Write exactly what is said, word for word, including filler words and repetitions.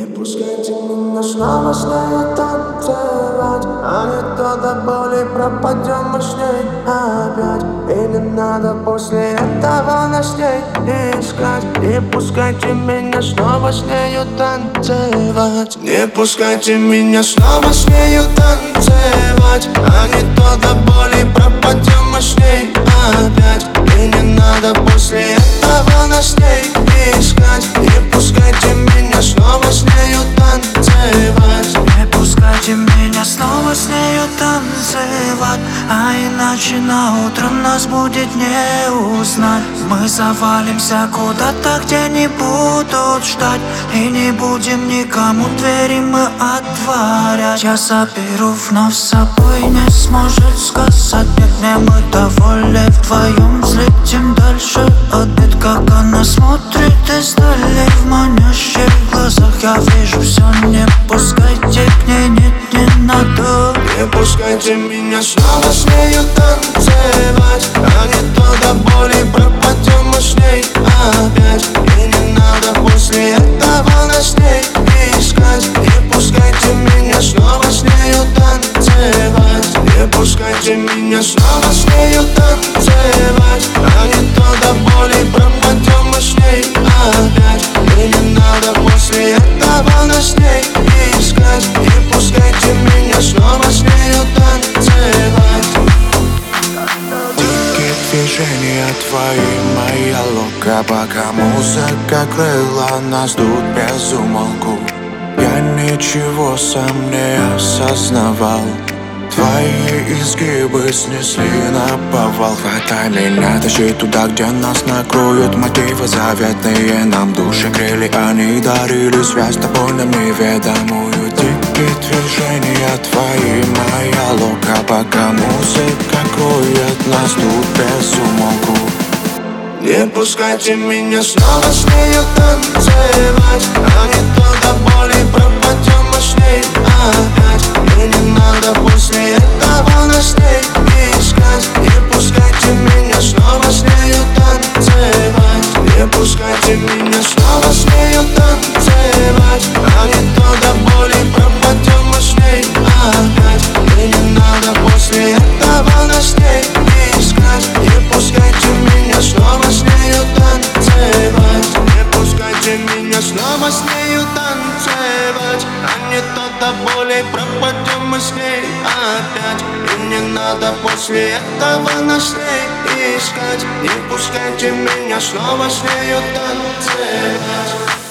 пускайте меня снова с нею танцевать, а не то до боли пропадем мы с ней опять. И не надо после этого нас с ней искать. Не пускайте меня снова с нею танцевать. Не пускайте меня снова с нею танцевать, а не то до боли пропадем мы с ней опять. И не надо после этого нас с ней искать. Не пускайте меня снова с нею танцевать. Не пускайте меня снова с нею танцевать, а иначе на утро нас будет не узнать. Мы завалимся куда-то, где не будут ждать, и не будем никому двери мы отворять. Я заберу вновь с собой, не сможет сказать нет. Не мы довольны вдвоем, взлетим дальше обед. Как она смотрит издали в манящих глазах, я вижу все. Не пускайте к ней, нет, не надо. Не пускайте меня снова с нею танцевать, а не то до боли пропадем мы с ней опять. И не надо после этого нас с ней искать. Не пускайте меня снова с нею танцевать. Не пускайте меня снова с нею танцевать, а не то до боли пропадем мы с ней опять. И не надо после этого нас с ней искать. Не пускайте меня снова с нею танцевать. Дикие движения твои, моя лока, пока музыка крыла нас тут без умолку. Я ничего сам не осознавал. Твои изгибы снесли на повал. Хватай меня, тащи туда, где нас накроют мотивы заветные. Нам души грели, они дарили связь с тобой нам неведомую. Дикие движения твои, моя лока, пока музыка кроет нас тут без умолку. Не пускайте меня снова с нею танцевать, а не то до боли пропадем мы с ней опять. И не надо после этого нас с ней искать. Не пускайте меня снова с нею танцевать. Не пускайте меня снова с нею танцевать, а не то до боли пропадем мы с ней опять. И не надо после этого нас с ней искать. Не пускайте меня снова с нею танцевать. Не пускайте меня снова с нею танцевать, а не то до боли пропадем мы с ней опять. И не надо после этого нас с ней искать. Не пускайте меня снова с нею танцевать.